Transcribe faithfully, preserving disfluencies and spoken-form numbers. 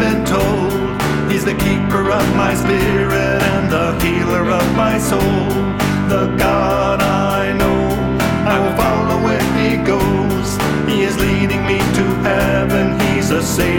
been told. He's the keeper of my spirit and the healer of my soul. The God I know, I will follow where he goes. He is leading me to heaven, he's a savior